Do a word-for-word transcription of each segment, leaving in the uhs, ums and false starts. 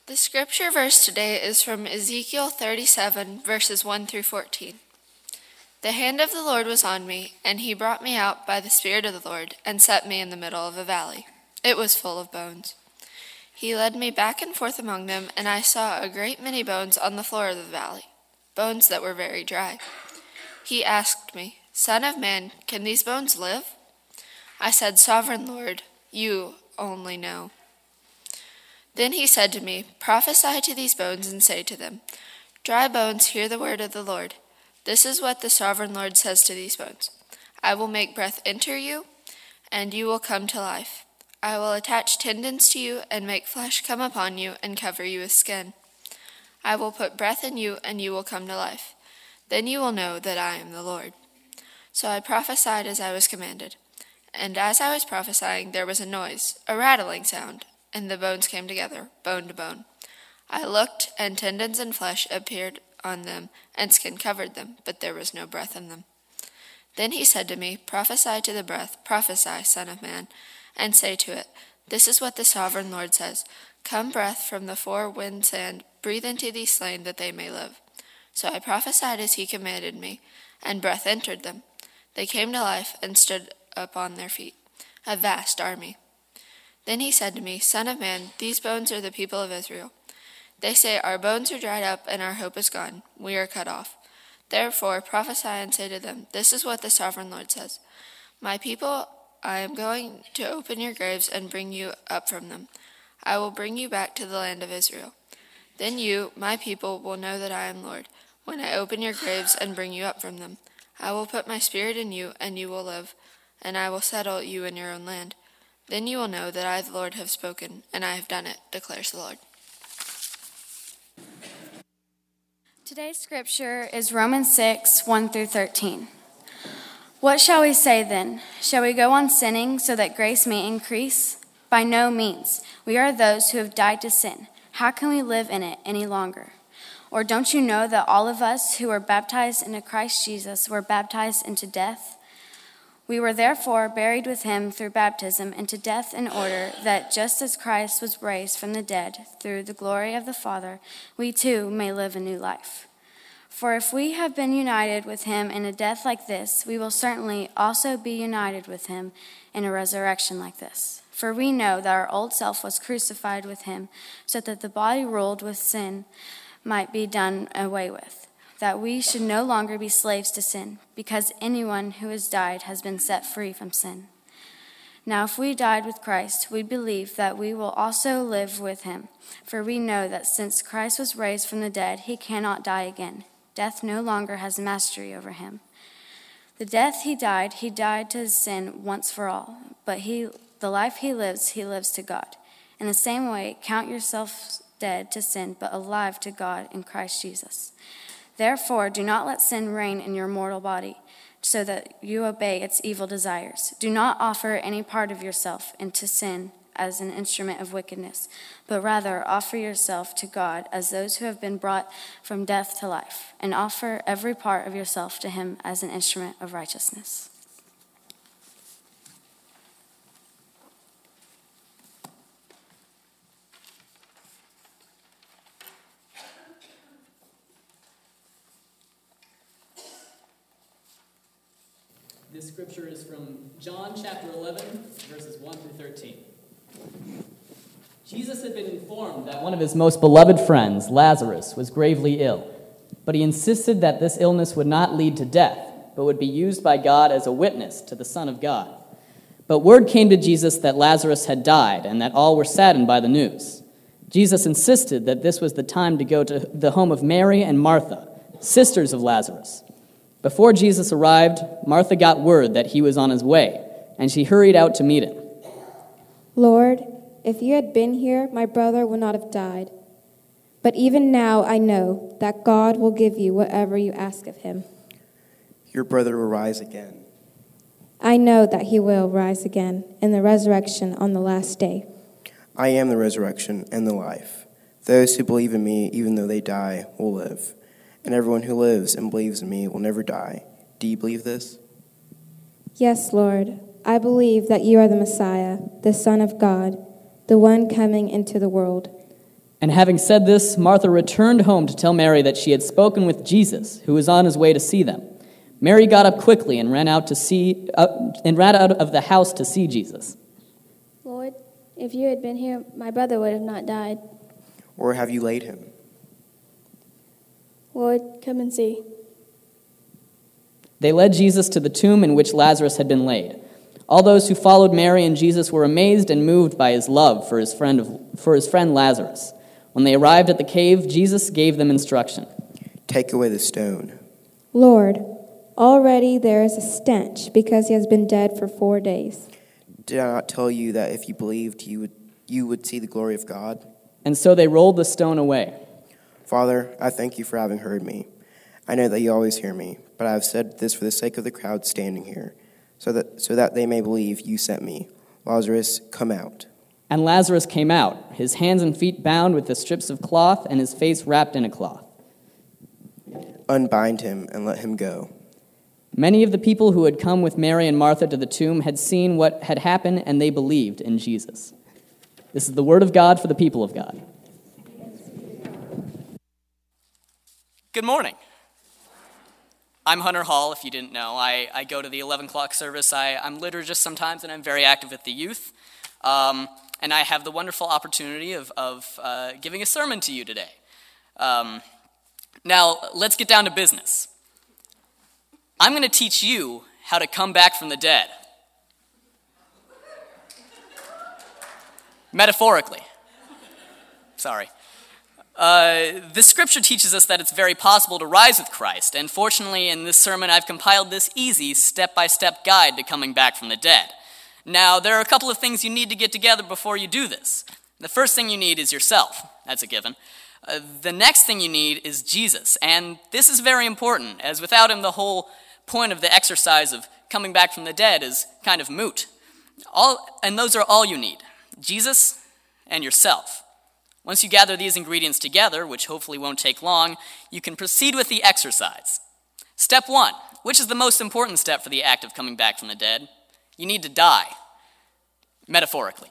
The scripture verse today is from Ezekiel thirty-seven, verses one through fourteen. The hand of the Lord was on me, and he brought me out by the Spirit of the Lord, and set me in the middle of a valley. It was full of bones. He led me back and forth among them, and I saw a great many bones on the floor of the valley, bones that were very dry. He asked me, Son of man, can these bones live? I said, Sovereign Lord, you only know. Then he said to me, Prophesy to these bones and say to them, Dry bones, hear the word of the Lord. This is what the Sovereign Lord says to these bones. I will make breath enter you, and you will come to life. I will attach tendons to you and make flesh come upon you and cover you with skin. I will put breath in you, and you will come to life. Then you will know that I am the Lord. So I prophesied as I was commanded. And as I was prophesying, there was a noise, a rattling sound, and the bones came together, bone to bone. I looked, and tendons and flesh appeared on them, and skin covered them, but there was no breath in them. Then he said to me, Prophesy to the breath, prophesy, Son of man, and say to it, This is what the Sovereign Lord says. Come, breath from the four winds, and breathe into these slain that they may live. So I prophesied as he commanded me, and breath entered them. They came to life and stood upon their feet, a vast army. Then he said to me, Son of man, these bones are the people of Israel. They say, Our bones are dried up, and our hope is gone. We are cut off. Therefore prophesy and say to them, This is what the Sovereign Lord says. My people, I am going to open your graves and bring you up from them. I will bring you back to the land of Israel. Then you, my people, will know that I am Lord, when I open your graves and bring you up from them. I will put my spirit in you, and you will live, and I will settle you in your own land. Then you will know that I, the Lord, have spoken, and I have done it, declares the Lord. Today's scripture is Romans six, one through thirteen. What shall we say then? Shall we go on sinning so that grace may increase? By no means. We are those who have died to sin. How can we live in it any longer? Or don't you know that all of us who were baptized into Christ Jesus were baptized into death? We were therefore buried with him through baptism into death, in order that just as Christ was raised from the dead through the glory of the Father, we too may live a new life. For if we have been united with him in a death like this, we will certainly also be united with him in a resurrection like this. For we know that our old self was crucified with him, so that the body ruled with sin might be done away with, that we should no longer be slaves to sin, because anyone who has died has been set free from sin. Now if we died with Christ, we believe that we will also live with him, for we know that since Christ was raised from the dead, he cannot die again. Death no longer has mastery over him. The death he died, he died to his sin once for all, but he, the life he lives, he lives to God. In the same way, count yourselves dead to sin, but alive to God in Christ Jesus. Therefore, do not let sin reign in your mortal body, so that you obey its evil desires. Do not offer any part of yourself into sin as an instrument of wickedness, but rather offer yourself to God as those who have been brought from death to life, and offer every part of yourself to him as an instrument of righteousness. This scripture is from John chapter eleven, verses one through thirteen. Jesus had been informed that one of his most beloved friends, Lazarus, was gravely ill, but he insisted that this illness would not lead to death, but would be used by God as a witness to the Son of God. But word came to Jesus that Lazarus had died, and that all were saddened by the news. Jesus insisted that this was the time to go to the home of Mary and Martha, sisters of Lazarus. Before Jesus arrived, Martha got word that he was on his way, and she hurried out to meet him. Lord, if you had been here, my brother would not have died. But even now I know that God will give you whatever you ask of him. Your brother will rise again. I know that he will rise again in the resurrection on the last day. I am the resurrection and the life. Those who believe in me, even though they die, will live. And everyone who lives and believes in me will never die. Do you believe this? Yes, Lord. I believe that you are the Messiah, the Son of God, the one coming into the world. And having said this, Martha returned home to tell Mary that she had spoken with Jesus, who was on his way to see them. Mary got up quickly and ran out to see uh, and ran out of the house to see Jesus. Lord, if you had been here, my brother would have not died. Or have you laid him? Lord, come and see. They led Jesus to the tomb in which Lazarus had been laid. All those who followed Mary and Jesus were amazed and moved by his love for his friend of, for his friend Lazarus. When they arrived at the cave, Jesus gave them instruction. Take away the stone. Lord, already there is a stench because he has been dead for four days. Did I not tell you that if you believed, you would you would see the glory of God? And so they rolled the stone away. Father, I thank you for having heard me. I know that you always hear me, but I have said this for the sake of the crowd standing here, so that so that they may believe you sent me. Lazarus, come out. And Lazarus came out, his hands and feet bound with the strips of cloth and his face wrapped in a cloth. Unbind him and let him go. Many of the people who had come with Mary and Martha to the tomb had seen what had happened, and they believed in Jesus. This is the word of God for the people of God. Good morning. I'm Hunter Hall, if you didn't know. I, I go to the eleven o'clock service. I, I'm liturgist sometimes, and I'm very active with the youth. Um, and I have the wonderful opportunity of, of uh, giving a sermon to you today. Um, now, let's get down to business. I'm going to teach you how to come back from the dead. Metaphorically. Sorry. Uh, the scripture teaches us that it's very possible to rise with Christ, and fortunately in this sermon I've compiled this easy step-by-step guide to coming back from the dead. Now, there are a couple of things you need to get together before you do this. The first thing you need is yourself. That's a given. Uh, the next thing you need is Jesus, and this is very important, as without him the whole point of the exercise of coming back from the dead is kind of moot. All, and those are all you need, Jesus and yourself. Once you gather these ingredients together, which hopefully won't take long, you can proceed with the exercise. Step one, which is the most important step for the act of coming back from the dead? You need to die, metaphorically.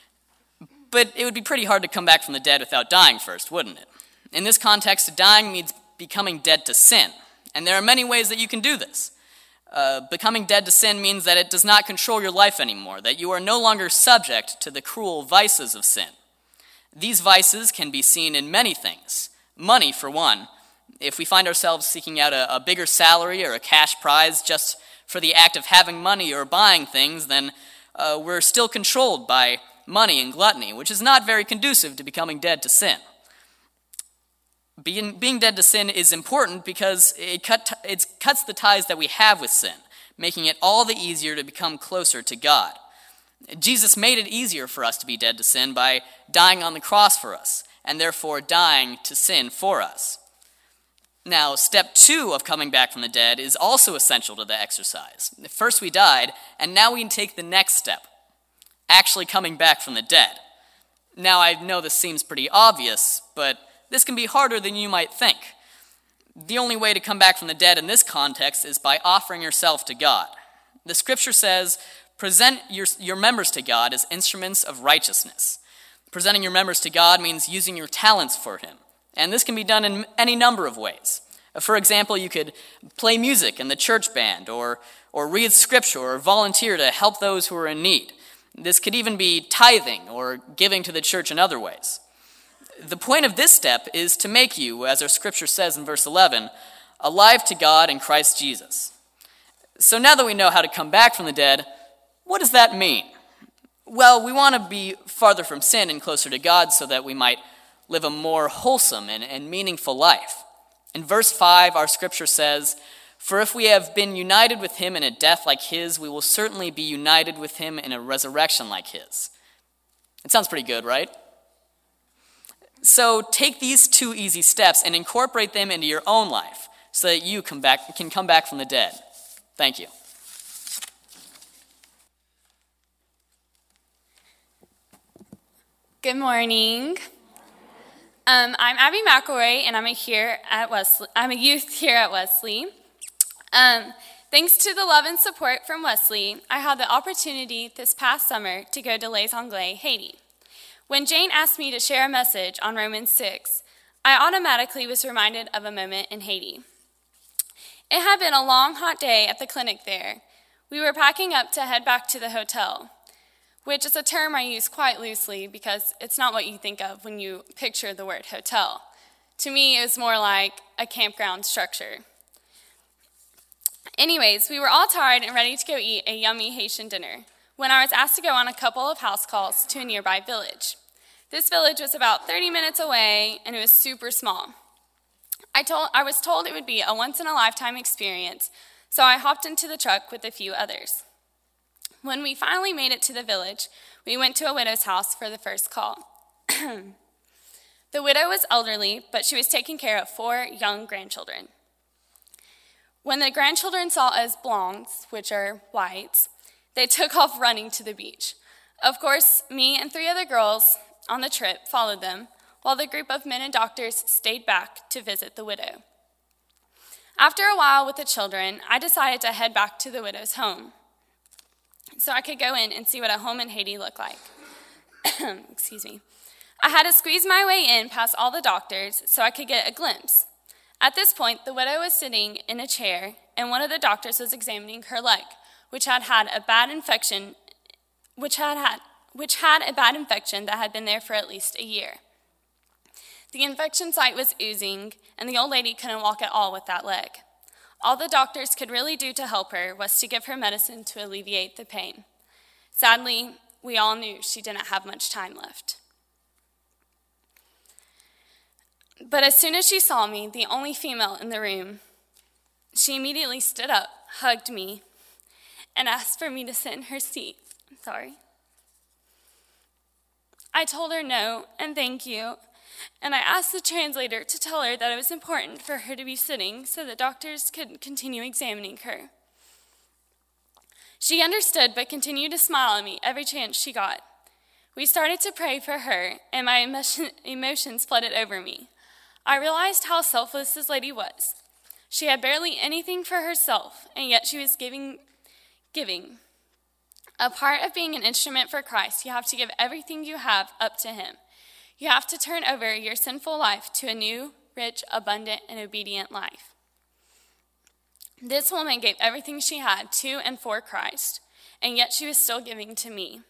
But it would be pretty hard to come back from the dead without dying first, wouldn't it? In this context, dying means becoming dead to sin, and there are many ways that you can do this. Uh, becoming dead to sin means that it does not control your life anymore, that you are no longer subject to the cruel vices of sin. These vices can be seen in many things. Money, for one. If we find ourselves seeking out a, a bigger salary or a cash prize just for the act of having money or buying things, then uh, we're still controlled by money and gluttony, which is not very conducive to becoming dead to sin. Being, being dead to sin is important because it, cut, it cuts the ties that we have with sin, making it all the easier to become closer to God. Jesus made it easier for us to be dead to sin by dying on the cross for us, and therefore dying to sin for us. Now, step two of coming back from the dead is also essential to the exercise. First we died, and now we can take the next step, actually coming back from the dead. Now, I know this seems pretty obvious, but this can be harder than you might think. The only way to come back from the dead in this context is by offering yourself to God. The scripture says, present your, your members to God as instruments of righteousness. Presenting your members to God means using your talents for him. And this can be done in any number of ways. For example, you could play music in the church band, or, or read scripture, or volunteer to help those who are in need. This could even be tithing or giving to the church in other ways. The point of this step is to make you, as our scripture says in verse eleven, alive to God in Christ Jesus. So now that we know how to come back from the dead, what does that mean? Well, we want to be farther from sin and closer to God so that we might live a more wholesome and, and meaningful life. In verse five, our scripture says, "For if we have been united with him in a death like his, we will certainly be united with him in a resurrection like his." It sounds pretty good, right? So take these two easy steps and incorporate them into your own life so that you come back, can come back from the dead. Thank you. Good morning. Um, I'm Abby McElroy, and I'm a here at Wesley. I'm a youth here at Wesley. Um, thanks to the love and support from Wesley, I had the opportunity this past summer to go to Les Anglais, Haiti. When Jane asked me to share a message on Romans six, I automatically was reminded of a moment in Haiti. It had been a long, hot day at the clinic there. We were packing up to head back to the hotel, which is a term I use quite loosely because it's not what you think of when you picture the word hotel. To me, it was more like a campground structure. Anyways, we were all tired and ready to go eat a yummy Haitian dinner when I was asked to go on a couple of house calls to a nearby village. This village was about thirty minutes away, and it was super small. I, told, I was told it would be a once-in-a-lifetime experience, so I hopped into the truck with a few others. When we finally made it to the village, we went to a widow's house for the first call. The widow was elderly, but she was taking care of four young grandchildren. When the grandchildren saw us blondes, which are whites, they took off running to the beach. Of course, me and three other girls on the trip followed them, while the group of men and doctors stayed back to visit the widow. After a while with the children, I decided to head back to the widow's home so I could go in and see what a home in Haiti looked like. Excuse me. I had to squeeze my way in past all the doctors so I could get a glimpse. At this point, the widow was sitting in a chair, and one of the doctors was examining her leg, which had had a bad infection, which had had, which had a bad infection that had been there for at least a year. The infection site was oozing, and the old lady couldn't walk at all with that leg. All the doctors could really do to help her was to give her medicine to alleviate the pain. Sadly, we all knew she didn't have much time left. But as soon as she saw me, the only female in the room, she immediately stood up, hugged me, and asked for me to sit in her seat. I'm sorry. I told her no and thank you, and I asked the translator to tell her that it was important for her to be sitting so that doctors could continue examining her. She understood but continued to smile at me every chance she got. We started to pray for her, and my emotion, emotions flooded over me. I realized how selfless this lady was. She had barely anything for herself, and yet she was giving, giving. A part of being an instrument for Christ, you have to give everything you have up to him. You have to turn over your sinful life to a new, rich, abundant, and obedient life. This woman gave everything she had to and for Christ, and yet she was still giving to me.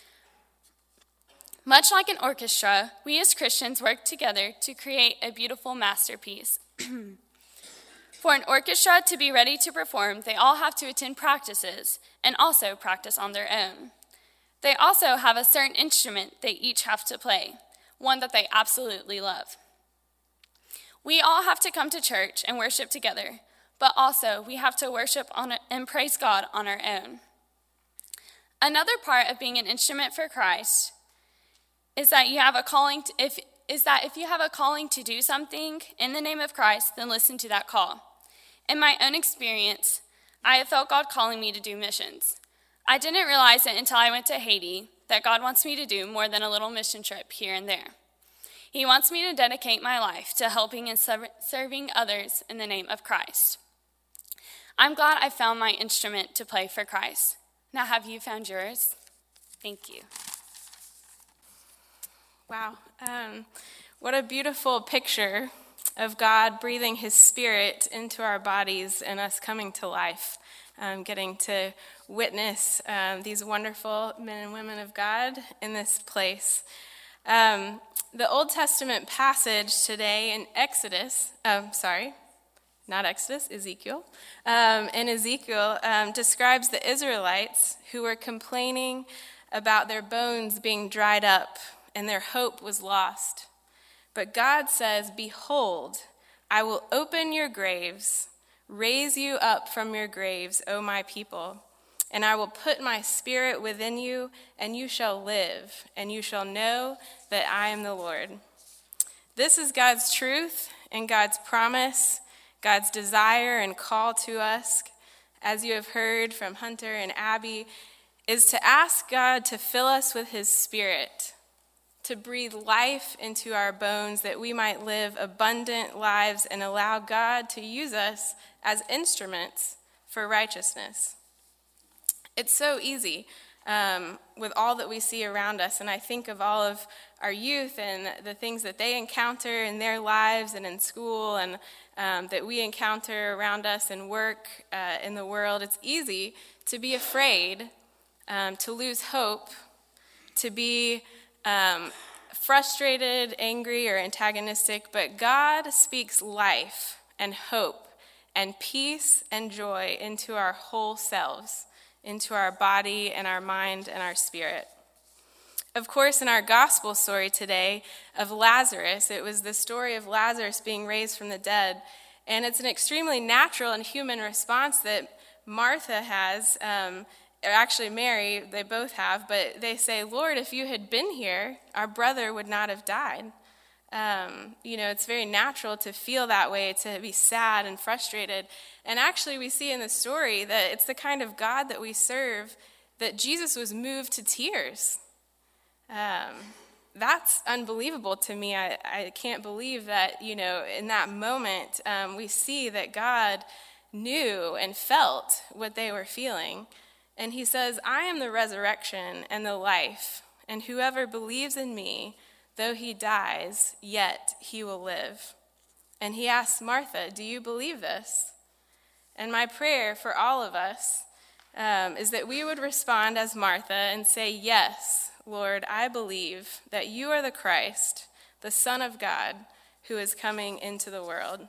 Much like an orchestra, we as Christians work together to create a beautiful masterpiece. For an orchestra to be ready to perform, they all have to attend practices and also practice on their own. They also have a certain instrument they each have to play, one that they absolutely love. We all have to come to church and worship together, but also we have to worship on and praise God on our own. Another part of being an instrument for Christ is that you have a calling to, if is that if you have a calling to do something in the name of Christ, then listen to that call. In my own experience, I have felt God calling me to do missions. I didn't realize it until I went to Haiti that God wants me to do more than a little mission trip here and there. He wants me to dedicate my life to helping and serving others in the name of Christ. I'm glad I found my instrument to play for Christ. Now, have you found yours? Thank you. Wow. Um, what a beautiful picture of God breathing his spirit into our bodies and us coming to life, um, getting to witness um, these wonderful men and women of God in this place. Um, the Old Testament passage today in Exodus, um, sorry, not Exodus, Ezekiel, um, in Ezekiel um, describes the Israelites who were complaining about their bones being dried up and their hope was lost. But God says, "Behold, I will open your graves, raise you up from your graves, O my people, and I will put my spirit within you, and you shall live, and you shall know that I am the Lord." This is God's truth and God's promise, God's desire and call to us, as you have heard from Hunter and Abby, is to ask God to fill us with his spirit, to breathe life into our bones that we might live abundant lives and allow God to use us as instruments for righteousness. It's so easy um, with all that we see around us. And I think of all of our youth and the things that they encounter in their lives and in school, and um, that we encounter around us in work, uh, in the world. It's easy to be afraid, um, to lose hope, to be um, frustrated, angry, or antagonistic, but God speaks life and hope and peace and joy into our whole selves, into our body and our mind and our spirit. Of course, in our gospel story today of Lazarus, it was the story of Lazarus being raised from the dead, and it's an extremely natural and human response that Martha has, um, or actually Mary, they both have, but they say, Lord, if you had been here, our brother would not have died. Um, you know, it's very natural to feel that way, to be sad and frustrated. And actually, we see in the story that it's the kind of God that we serve, that Jesus was moved to tears. Um, that's unbelievable to me. I, I can't believe that, you know, in that moment, um, we see that God knew and felt what they were feeling. And he says, I am the resurrection and the life, and whoever believes in me, though he dies, yet he will live. And he asks Martha, do you believe this? And my prayer for all of us um, is that we would respond as Martha and say, yes, Lord, I believe that you are the Christ, the Son of God, who is coming into the world.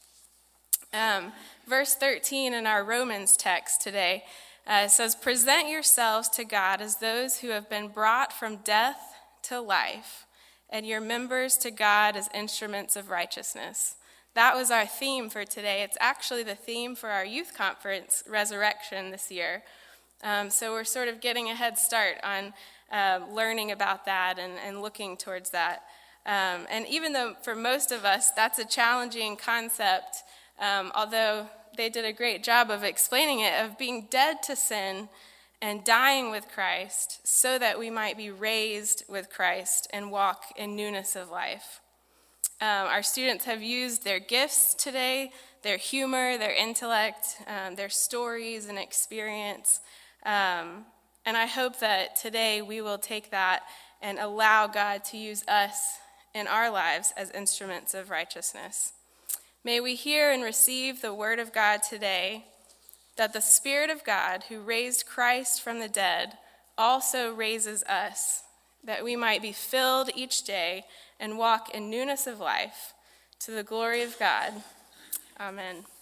Um, verse thirteen in our Romans text today uh, says, present yourselves to God as those who have been brought from death to life, and your members to God as instruments of righteousness. That was our theme for today. It's actually the theme for our youth conference, Resurrection, this year. Um, so we're sort of getting a head start on uh, learning about that and, and looking towards that. Um, and even though for most of us that's a challenging concept, um, although they did a great job of explaining it, of being dead to sin and dying with Christ so that we might be raised with Christ and walk in newness of life. Um, our students have used their gifts today, their humor, their intellect, um, their stories and experience. Um, and I hope that today we will take that and allow God to use us in our lives as instruments of righteousness. May we hear and receive the word of God today, that the Spirit of God, who raised Christ from the dead, also raises us, that we might be filled each day and walk in newness of life, to the glory of God. Amen.